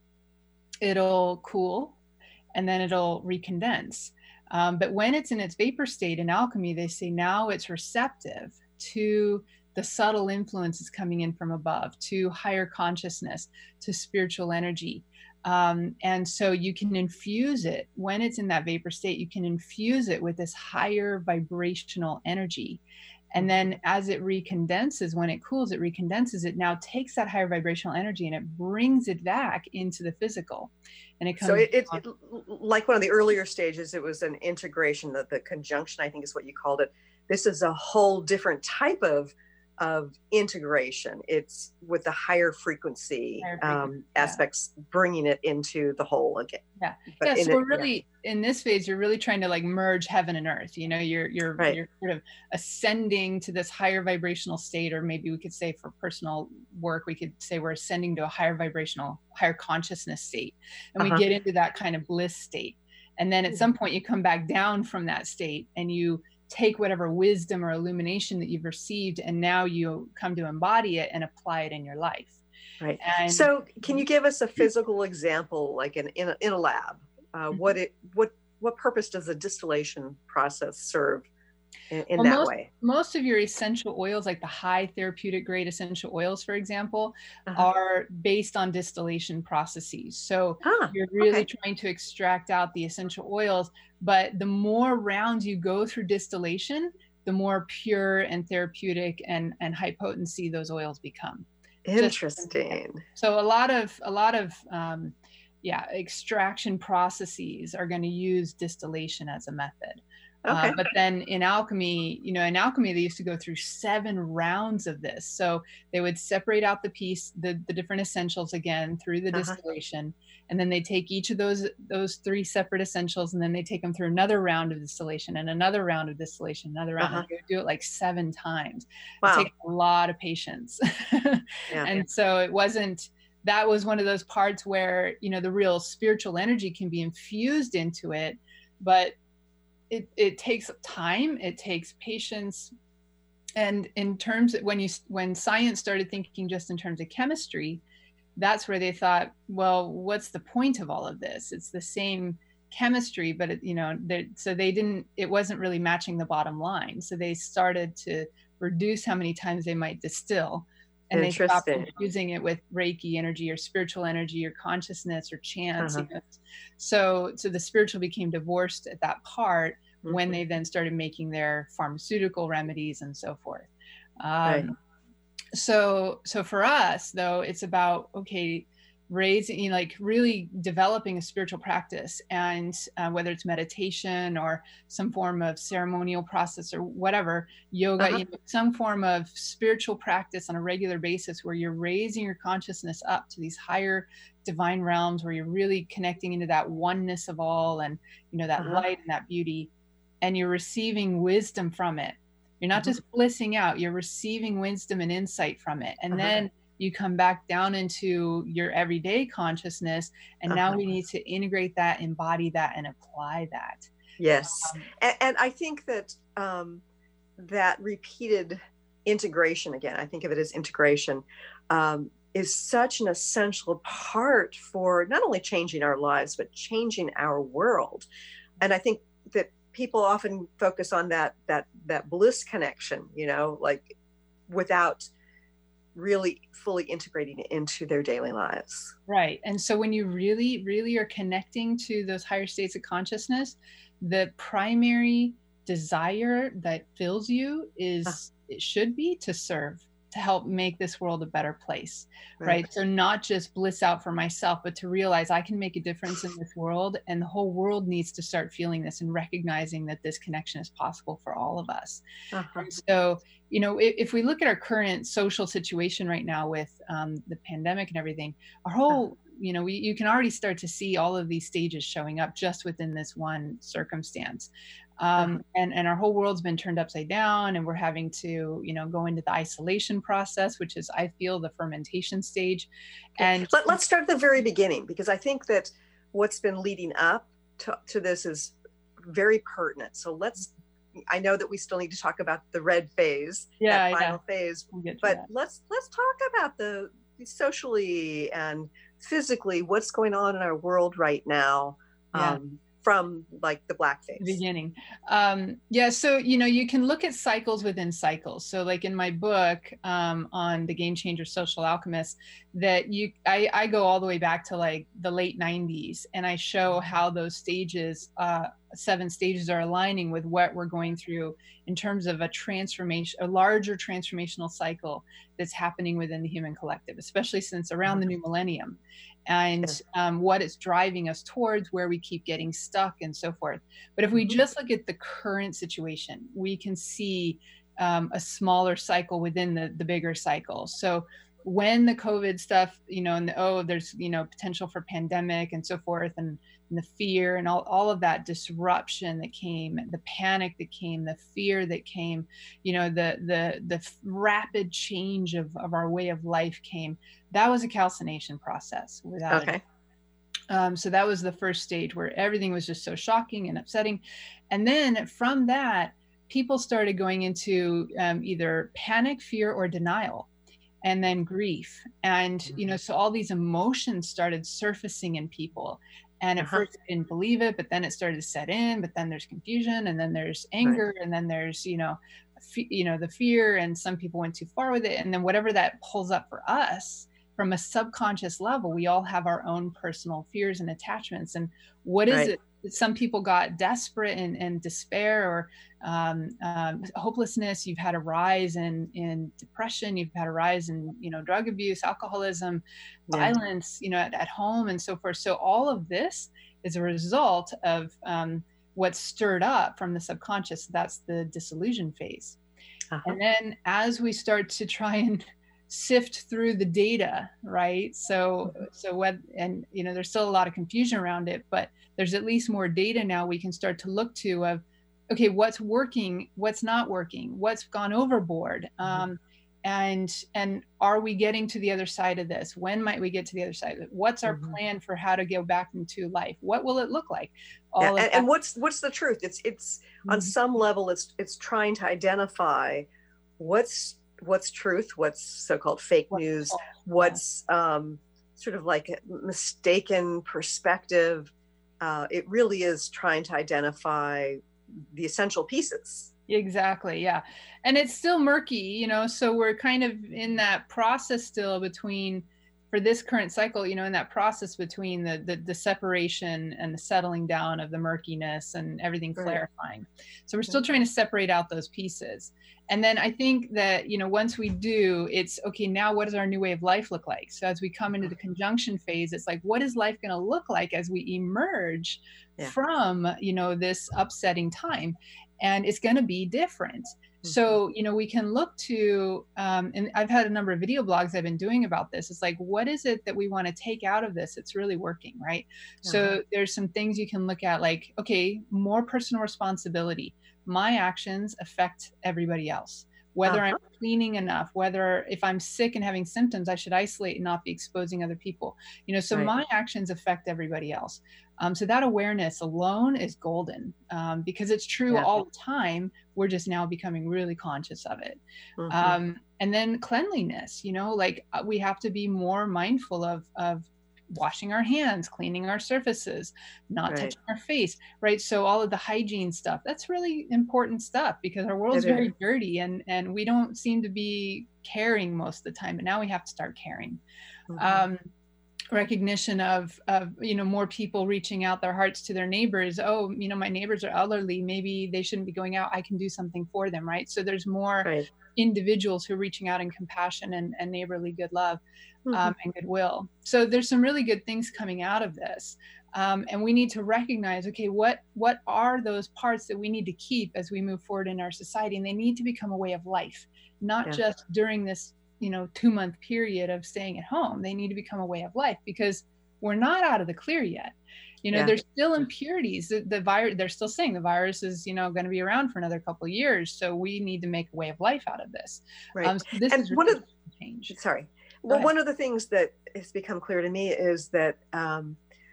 it'll cool, and then it'll recondense. Um, but when it's in its vapor state in alchemy, they say now it's receptive to the subtle influences coming in from above, to higher consciousness, to spiritual energy. Um, and so you can infuse it when it's in that vapor state, you can infuse it with this higher vibrational energy. And then as it recondenses, when it cools, it recondenses, it now takes that higher vibrational energy and it brings it back into the physical. And it comes So it, it, it like one of the earlier stages, it was an integration, the, the conjunction, I think is what you called it. This is a whole different type of of integration. It's with the higher frequency, Higher frequency, um, yeah. aspects, bringing it into the whole again. Yeah. But Yeah. in So it- we're really in this phase, you're really trying to like merge heaven and earth. You know, you're you're Right. you're sort of ascending to this higher vibrational state, or maybe we could say for personal work, we could say we're ascending to a higher vibrational, higher consciousness state. And Uh-huh. we get into that kind of bliss state. And then at some point you come back down from that state and you take whatever wisdom or illumination that you've received, and now you come to embody it and apply it in your life. Right. And So can you give us a physical example, like in, in, a, in a lab, uh, what it, what, what purpose does the distillation process serve in, in Well, that most, way? most of your essential oils, like the high therapeutic grade essential oils, for example, Uh-huh. are based on distillation processes. So Ah, you're really okay. trying to extract out the essential oils, but the more rounds you go through distillation, the more pure and therapeutic and, and high potency those oils become. Just- Interesting. So a lot of a lot of um, yeah extraction processes are going to use distillation as a method. Okay. Uh, but then in alchemy, you know, in alchemy, they used to go through seven rounds of this. So they would separate out the piece, the, the different essentials again through the Uh-huh. distillation. And then they take each of those, those three separate essentials, and then they take them through another round of distillation and another round of distillation, another round. Uh-huh. And they would do it like seven times. Wow. It takes a lot of patience. Yeah. And so it wasn't, that was one of those parts where, you know, the real spiritual energy can be infused into it, but it, it takes time, it takes patience. And in terms of when you, when science started thinking just in terms of chemistry, that's where they thought, well, what's the point of all of this? It's the same chemistry, but it, you know, so they didn't, it wasn't really matching the bottom line. So they started to reduce how many times they might distill. And they stopped Interesting. infusing it with Reiki energy or spiritual energy or consciousness or chants. Uh-huh. You know? So, so the spiritual became divorced at that part when Mhm. they then started making their pharmaceutical remedies and so forth. Um, Right. So, so for us though, it's about, okay, raising, you know, like really developing a spiritual practice, and uh, whether it's meditation or some form of ceremonial process or whatever, yoga, Uh-huh. you know, some form of spiritual practice on a regular basis where you're raising your consciousness up to these higher divine realms, where you're really connecting into that oneness of all, and, you know, that Uh-huh. light and that beauty, and you're receiving wisdom from it. You're not Mhm. just blissing out, you're receiving wisdom and insight from it. And Uh-huh. then you come back down into your everyday consciousness. And now Uh-huh. we need to integrate that, embody that, and apply that. Yes. Um, And, and I think that um, that repeated integration, again, I think of it as integration, um, is such an essential part for not only changing our lives, but changing our world. And I think that people often focus on that, that, that bliss connection, you know, like without really fully integrating it into their daily lives. Right. And so when you really, really are connecting to those higher states of consciousness, the primary desire that fills you is, Huh. it should be to serve, to help make this world a better place. Right. Right. So not just bliss out for myself, but to realize I can make a difference in this world, and the whole world needs to start feeling this and recognizing that this connection is possible for all of us. Uh-huh. And so, you know, if, if we look at our current social situation right now with um, the pandemic and everything, our whole, you know, we, you can already start to see all of these stages showing up just within this one circumstance. Um, and, and our whole world's been turned upside down, and we're having to, you know, go into the isolation process, which is, I feel, the fermentation stage. And Let, let's start at the very beginning, because I think that what's been leading up to, to this is very pertinent. So let's, I know that we still need to talk about the red phase, yeah, that final yeah. phase, We'll get to but that. let's let's talk about the socially and physically what's going on in our world right now. Yeah. Um, from like the black phase. Beginning. Um, yeah, so, you know, you can look at cycles within cycles. So like in my book um, on the Game Changer Social Alchemist, that you, I, I go all the way back to like the late nineties, and I show how those stages, uh, seven stages are aligning with what we're going through in terms of a transformation, a larger transformational cycle that's happening within the human collective, especially since around the new millennium, and um, what it's driving us towards, where we keep getting stuck and so forth. But if we Mhm. just look at the current situation, we can see um, a smaller cycle within the, the bigger cycle. So when the COVID stuff, you know, and the, oh, there's, you know, potential for pandemic and so forth, and, and the fear and all, all of that disruption that came, the panic that came, the fear that came, you know, the, the, the rapid change of, of our way of life came, that was a calcination process without Okay. it. Um, so that was the first stage where everything was just so shocking and upsetting. And then from that, people started going into um, either panic, fear, or denial, and then grief. And, you know, so all these emotions started surfacing in people. And at Uh-huh. first I didn't believe it, but then it started to set in, but then there's confusion, and then there's anger, and then there's, you know, fe- you know, the fear, and some people went too far with it. And then whatever that pulls up for us from a subconscious level, we all have our own personal fears and attachments. And what is Right. it? Some people got desperate and, and despair, or um, um, hopelessness. You've had a rise in, in depression. You've had a rise in, you know, drug abuse, alcoholism, Yeah. violence, you know, at, at home and so forth. So all of this is a result of um, what's stirred up from the subconscious. That's the disillusion phase. Uh-huh. And then as we start to try and sift through the data, right? So, so what, and, you know, there's still a lot of confusion around it, but there's at least more data now we can start to look to of, okay, what's working, what's not working, what's gone overboard. Um, and, and are we getting to the other side of this? When might we get to the other side of it? What's our Mhm. plan for how to go back into life? What will it look like? All Yeah. of And, that. and what's what's the truth? It's it's on Mhm. some level it's it's trying to identify what's what's truth, what's so-called fake What's news, false, what's um, sort of like a mistaken perspective. Uh, it really is trying to identify the essential pieces. Exactly. Yeah. And it's still murky, you know, so we're kind of in that process still between, for this current cycle, you know, in that process between the, the, the separation and the settling down of the murkiness and everything Right. clarifying. So we're still trying to separate out those pieces. And then I think that, you know, once we do, it's okay, now what does our new way of life look like? So as we come into the conjunction phase, it's like, what is life going to look like as we emerge Yeah. from, you know, this upsetting time? And it's going to be different. So, you know, we can look to, um, and I've had a number of video blogs I've been doing about this. It's like, what is it that we want to take out of this? It's really working, right? So there's some things you can look at, like, okay, more personal responsibility. My actions affect everybody else. Whether Uh-huh. I'm cleaning enough, whether if I'm sick and having symptoms, I should isolate and not be exposing other people. You know, so Right. my actions affect everybody else. Um, so that awareness alone is golden, um, because it's true Yeah. all the time. We're just now becoming really conscious of it. Mhm. Um, and then cleanliness, you know, like uh, we have to be more mindful of, of washing our hands, cleaning our surfaces, not Right. touching our face, right? So all of the hygiene stuff, that's really important stuff, because our world's It is. very dirty, and, and we don't seem to be caring most of the time, but now we have to start caring. Mhm. Um, recognition of, of, you know, more people reaching out their hearts to their neighbors. Oh, you know, my neighbors are elderly. Maybe they shouldn't be going out. I can do something for them, right? So there's more Right. individuals who are reaching out in compassion and, and neighborly good love um, Mhm. and goodwill. So there's some really good things coming out of this. Um, and we need to recognize, okay, what, what are those parts that we need to keep as we move forward in our society? And they need to become a way of life, not Yeah. just during this, you know, two month period of staying at home. They need to become a way of life, because we're not out of the clear yet. You know, Yeah. there's still impurities. The, the virus, they're still saying the virus is, you know, going to be around for another couple of years. So we need to make a way of life out of this. Right. Um, so this And is one really of change. Sorry. Go Well, ahead. one of the things that has become clear to me is that um,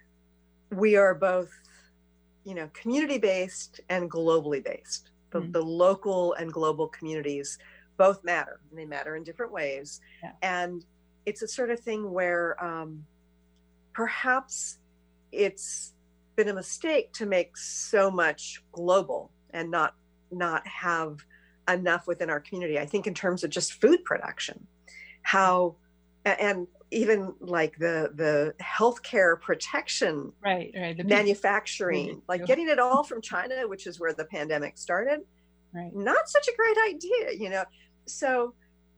we are both, you know, community-based and globally based. The, Mm. the local and global communities both matter, and they matter in different ways. Yeah. And it's a sort of thing where um, perhaps it's been a mistake to make so much global and not not have enough within our community. I think in terms of just food production, how and even like the the healthcare protection, Right, right. The people- manufacturing, like Yeah. getting it all from China, which is where the pandemic started. Right. Not such a great idea, you know. So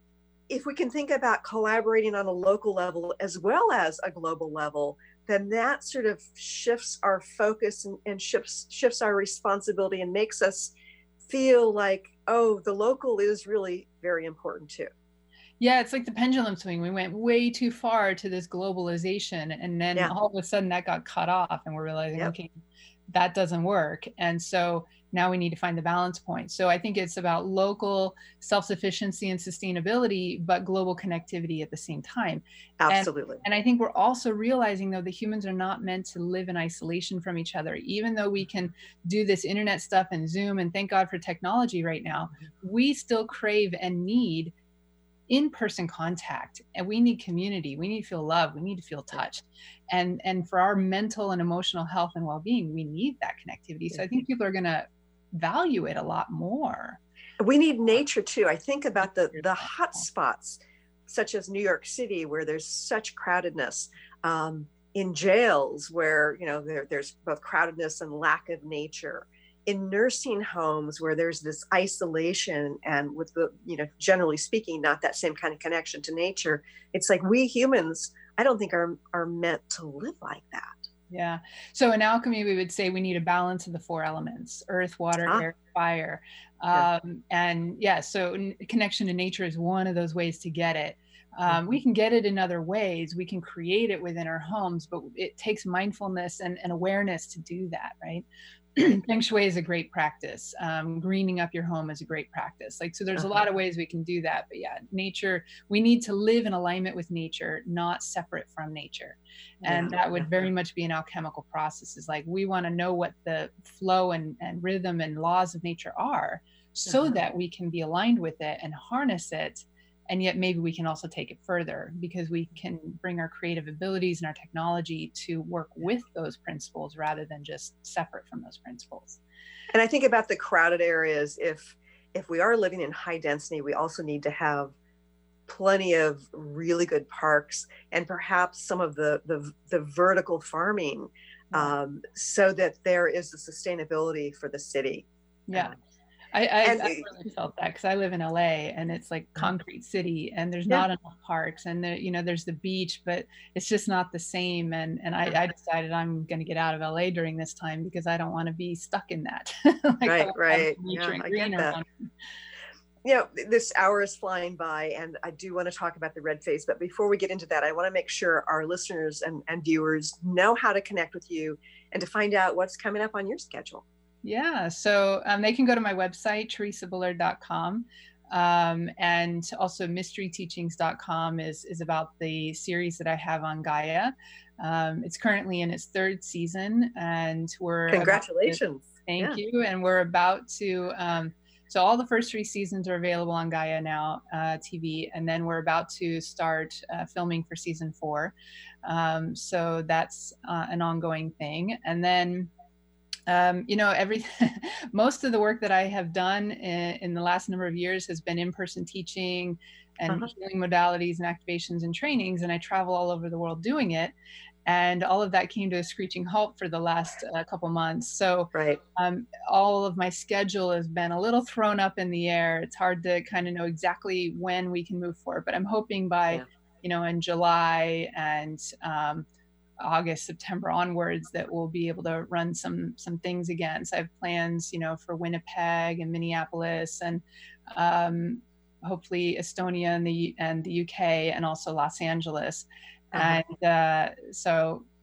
if we can think about collaborating on a local level as well as a global level, then that sort of shifts our focus and, and shifts shifts our responsibility and makes us feel like, oh, the local is really very important too. Yeah, it's like the pendulum swing. We went way too far to this globalization, and then Yeah. all of a sudden that got cut off, and we're realizing, Yep. okay, that doesn't work. And so now we need to find the balance point. So I think it's about local self-sufficiency and sustainability, but global connectivity at the same time. Absolutely. And I think we're also realizing, though, that humans are not meant to live in isolation from each other. Even though we can do this internet stuff and Zoom, and thank God for technology right now, we still crave and need in-person contact, and we need community. We need to feel loved. We need to feel touched. And and for our mental and emotional health and well-being, we need that connectivity. So I think people are going to value it a lot more. We need nature too. I think about the the hot spots, such as New York City, where there's such crowdedness, um, in jails where, you know, there, there's both crowdedness and lack of nature, in nursing homes where there's this isolation and with the, you know, generally speaking, not that same kind of connection to nature. It's like we humans, I don't think are are meant to live like that. Yeah. So in alchemy, we would say we need a balance of the four elements: earth, water, Ah. air, fire. Yeah. Um, and yeah, so n- connection to nature is one of those ways to get it. Um, Mhm. we can get it in other ways. We can create it within our homes, but it takes mindfulness and, and awareness to do that, right? Feng Shui is a great practice. Um, greening up your home is a great practice. Like, so there's a lot of ways we can do that. But yeah, nature, we need to live in alignment with nature, not separate from nature. And Yeah, that would yeah. very much be an alchemical process. Is like, we want to know what the flow and, and rhythm and laws of nature are, so Uh-huh. that we can be aligned with it and harness it. And yet maybe we can also take it further, because we can bring our creative abilities and our technology to work with those principles rather than just separate from those principles. And I think about the crowded areas. If if we are living in high density, we also need to have plenty of really good parks, and perhaps some of the the, the vertical farming, um, so that there is the sustainability for the city. Yeah. Um, I, I, and I it- really felt that, because I live in L A, and it's like concrete city, and there's Yeah. not enough parks, and there, you know, there's the beach, but it's just not the same. And and I, I decided I'm going to get out of L A during this time, because I don't want to be stuck in that. Like, I Right, wanna have right. nature Yeah, and I green get that. around me. You know, this hour is flying by, and I do want to talk about the red phase. But before we get into that, I want to make sure our listeners and, and viewers know how to connect with you and to find out what's coming up on your schedule. Yeah, so um, they can go to my website, teresa bullard dot com. Um, and also mystery teachings dot com is, is about the series that I have on Gaia. Um, it's currently in its third season, and we're about to- Congratulations. thank Yeah. you. And we're about to, um, so all the first three seasons are available on Gaia now, uh, T V, and then we're about to start uh, filming for season four. Um, so that's uh, an ongoing thing. And then Um, you know, every most of the work that I have done in, in the last number of years has been in-person teaching and Uh-huh. healing modalities and activations and trainings, and I travel all over the world doing it. And all of that came to a screeching halt for the last uh, couple months. So Right. um, all of my schedule has been a little thrown up in the air. It's hard to kind of know exactly when we can move forward, but I'm hoping by, Yeah. you know, in July and um, August, September onwards, that we'll be able to run some some things again. So I have plans, you know, for Winnipeg and Minneapolis, and um, hopefully Estonia and the and the U K, and also Los Angeles. Uh-huh. And uh, so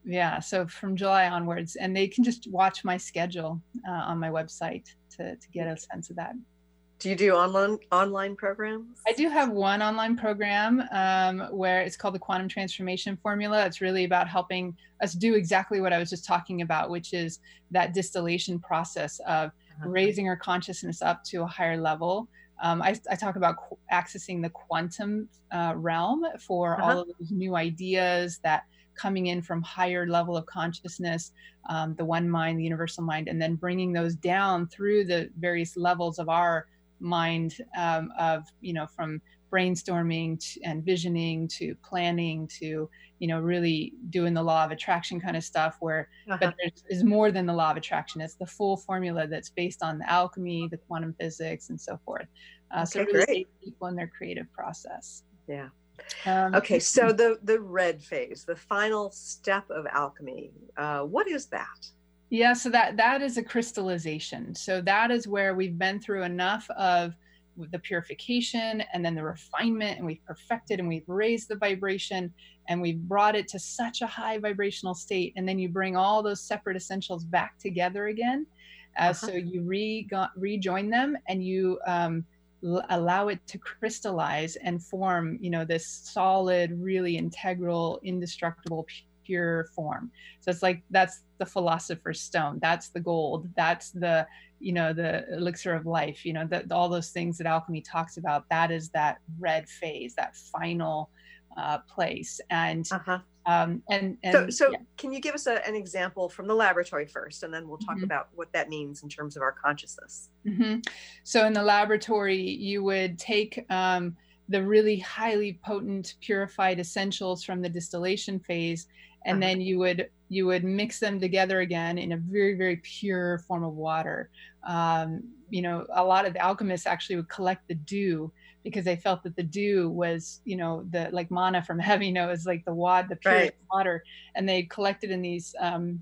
Yeah, so from July onwards, and they can just watch my schedule uh, on my website to, to get a sense of that. Do you do online online programs? I do have one online program um, where it's called the Quantum Transformation Formula. It's really about helping us do exactly what I was just talking about, which is that distillation process of uh-huh. raising our consciousness up to a higher level. Um, I, I talk about qu- accessing the quantum uh, realm for uh-huh. all of those new ideas that coming in from higher level of consciousness, um, the one mind, the universal mind, and then bringing those down through the various levels of our mind, um, of, you know, from brainstorming to, and visioning to planning to, you know, really doing the law of attraction kind of stuff where, uh-huh. but there's is more than the law of attraction. It's the full formula that's based on the alchemy, the quantum physics, and so forth. Uh, okay, so it really saves people in their creative process. Yeah. Um, okay, so the the red phase, the final step of alchemy, uh, what is that? Yeah, so that that is a crystallization. So that is where we've been through enough of the purification and then the refinement, and we've perfected and we've raised the vibration and we've brought it to such a high vibrational state. And then you bring all those separate essentials back together again. Uh, uh-huh. So you re rejoin them and you um, allow it to crystallize and form, you know, this solid, really integral, indestructible, pure form. So it's like, that's the philosopher's stone. That's the gold. That's the, you know, the elixir of life, you know, that all those things that alchemy talks about, that is that red phase, that final uh, place. And, uh-huh. um, and, and so, so yeah. Can you give us a, an example from the laboratory first, and then we'll talk mm-hmm. about what that means in terms of our consciousness. Mm-hmm. So in the laboratory, you would take, um, the really highly potent purified essentials from the distillation phase, and uh-huh. then you would you would mix them together again in a very, very pure form of water. Um, you know, a lot of the alchemists actually would collect the dew because they felt that the dew was, you know, the like manna from heaven, you know, is like the water, the pure right. water, and they collected in these um,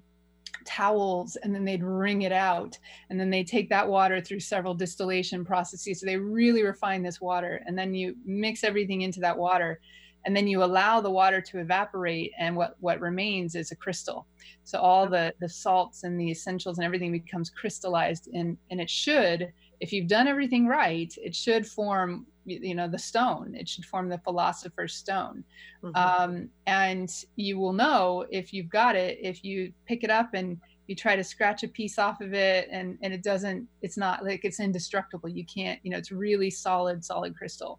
towels, and then they'd wring it out, and then they take that water through several distillation processes. So they really refine this water, and then you mix everything into that water, and then you allow the water to evaporate, and what what remains is a crystal. So all the the salts and the essentials and everything becomes crystallized, and and it should, if you've done everything right, it should form, you know, the stone. It should form the philosopher's stone. Mm-hmm. Um, and you will know if you've got it, if you pick it up and you try to scratch a piece off of it, and, and it doesn't, it's not like, it's indestructible. You can't, you know, it's really solid, solid crystal.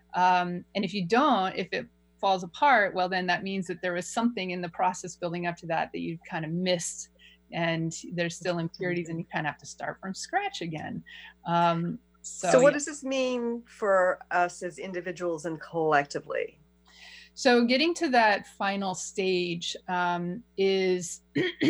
Um, and if you don't, if it falls apart, well, then that means that there was something in the process building up to that that you kind of missed, and there's still impurities, and you kind of have to start from scratch again. Um, So, so what yeah. does this mean for us as individuals and collectively? So getting to that final stage um, is,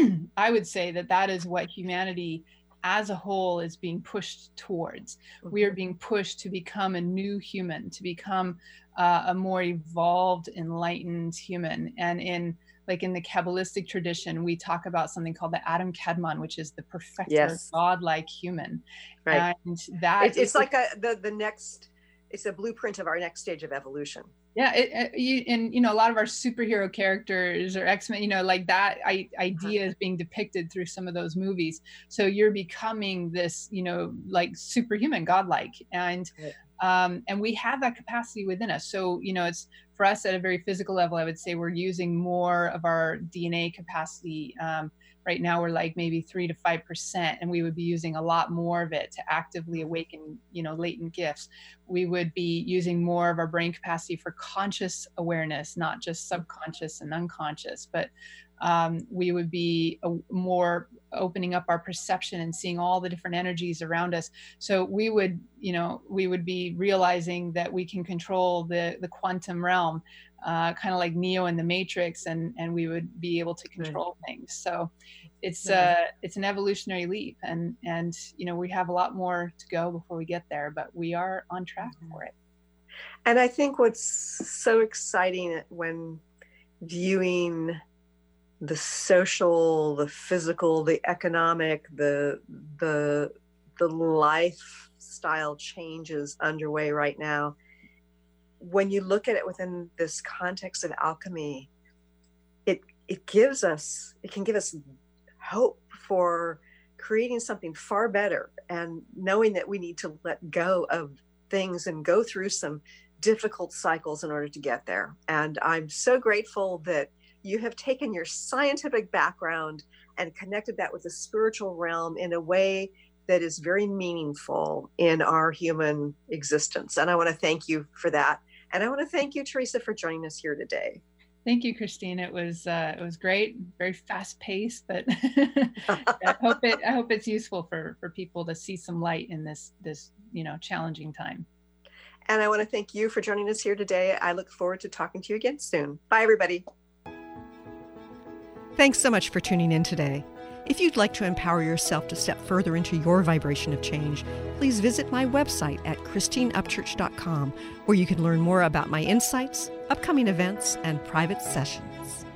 I would say that that is what humanity as a whole is being pushed towards. Mm-hmm. We are being pushed to become a new human, to become uh, a more evolved, enlightened human. And in like in the Kabbalistic tradition, we talk about something called the Adam Kadmon, which is the perfecter, yes. godlike human. Right. And that it, it's like a, the the next, it's a blueprint of our next stage of evolution. Yeah, it, it, you, and you know, a lot of our superhero characters or X-Men, you know, like that I, idea is being depicted through some of those movies. So you're becoming this, you know, like superhuman, godlike, and right. um, and we have that capacity within us. So you know, it's for us at a very physical level. I would say we're using more of our D N A capacity. Um, right now, we're like maybe three to five percent, and we would be using a lot more of it to actively awaken, you know, latent gifts. We would be using more of our brain capacity for conscious awareness, not just subconscious and unconscious, but um, we would be a, more opening up our perception and seeing all the different energies around us. So we would, you know, we would be realizing that we can control the, the quantum realm, uh, kind of like Neo in the Matrix, and, and we would be able to control right. things. So it's uh, it's an evolutionary leap, and, and, you know, we have a lot more to go before we get there, but we are on track mm-hmm. for it. And I think what's so exciting when viewing the social, the physical, the economic, the the the lifestyle changes underway right now, when you look at it within this context of alchemy, it it gives us, it can give us hope for creating something far better, and knowing that we need to let go of things and go through some difficult cycles in order to get there. And I'm so grateful that you have taken your scientific background and connected that with the spiritual realm in a way that is very meaningful in our human existence. And I want to thank you for that. And I want to thank you, Teresa, for joining us here today. Thank you, Christine. It was uh, it was great, very fast paced, but I hope it I hope it's useful for for people to see some light in this this you know challenging time. And I want to thank you for joining us here today. I look forward to talking to you again soon. Bye, everybody. Thanks so much for tuning in today. If you'd like to empower yourself to step further into your vibration of change, please visit my website at christine upchurch dot com, where you can learn more about my insights, upcoming events, and private sessions.